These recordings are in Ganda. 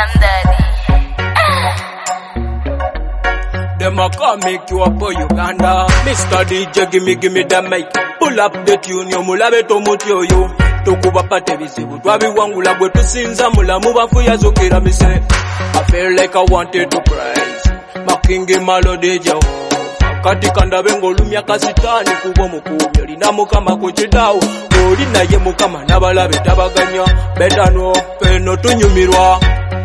Granddaddy. Them a come make you up for Uganda. Mr. DJ, give me the mic. Pull up the tune, yo mulabe to mutyo yo. Tokuba pate bizibu, twabi wangula gwe tusinza mulamu bafuya zokera mise. I feel like I wanted to praise Makingi Melody Jehovah. Kati kanda bengo lumya kasitani kubo mukubyo lina mukama kuchidawo. Oli naye mukama nabalabe tabaganya. Better no, peno tunyumirwa.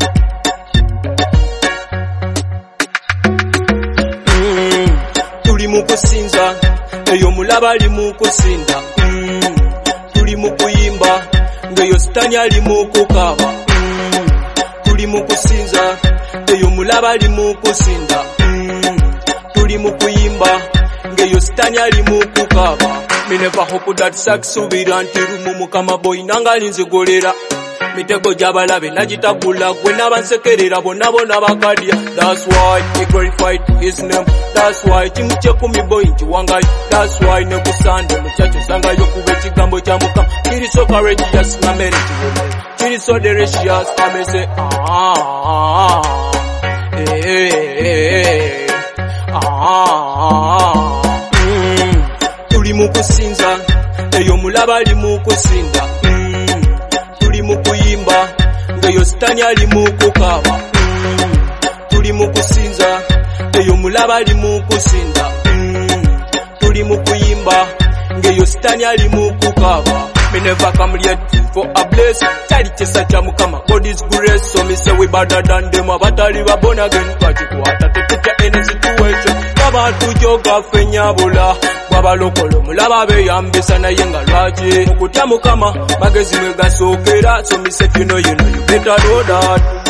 Tuli mukusinza, eyo mulaba ali mukusinda. Tuli mukuyimba, ngeyo sitani ali mukukaba. Tuli mukusinza, eyo mulaba ali mukusinda. Tuli mukuyimba, ngeyo sitani ali mukukaba. Me never hope that sakusubira nti lumu mukama boy nanga linzigolera. Mitego jabalabe nagitabula gwe nabansekerera bonna bakadya. That's why he glorified his name. That's why chimuche kumi boy nchiwangayo. That's why ne kusande muchacho sangayo kuba ekigambo kya mukama. Kiri so courageous na mere chiwone. Kiri so delicious amese Tuli mukusinza, eyo mulaba ali mukusinda. Tuli mukuyimba, ngeyo sitani ali mukukaba. Tuli mukusinza, eyo mulaba ali mukusinda. Tuli mukuyimba, ngeyo sitani ali mukukaba. Me never come late for a blessing. Chali chesa cha mukama, God is grace. So me say we better than them. Abatali ba born again. Twachikuata tutucha any situation. Baba tujoga fenya bula. Baba lokolo mulaba be yambisa na yenga lwachi. Mukutya mukama, magezi mega sokera. So me say you know you better know that.